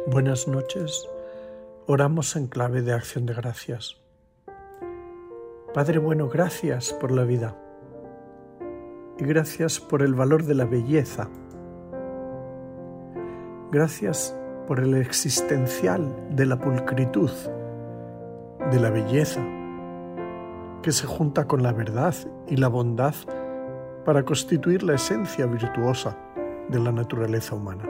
Buenas noches, oramos en clave de acción de gracias. Padre bueno, gracias por la vida y gracias por el valor de la belleza. Gracias por el existencial de la pulcritud, de la belleza, que se junta con la verdad y la bondad para constituir la esencia virtuosa de la naturaleza humana.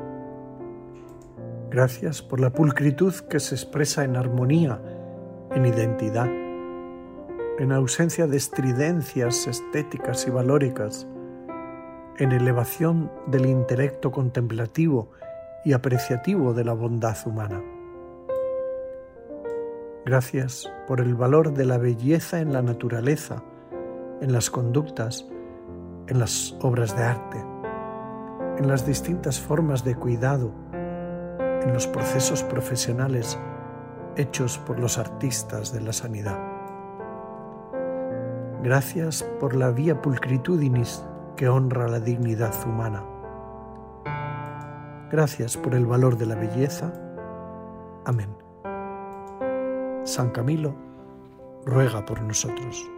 Gracias por la pulcritud que se expresa en armonía, en identidad, en ausencia de estridencias estéticas y valóricas, en elevación del intelecto contemplativo y apreciativo de la bondad humana. Gracias por el valor de la belleza en la naturaleza, en las conductas, en las obras de arte, en las distintas formas de cuidado, en los procesos profesionales hechos por los artistas de la sanidad. Gracias por la via pulcritudinis que honra la dignidad humana. Gracias por el valor de la belleza. Amén. San Camilo, ruega por nosotros.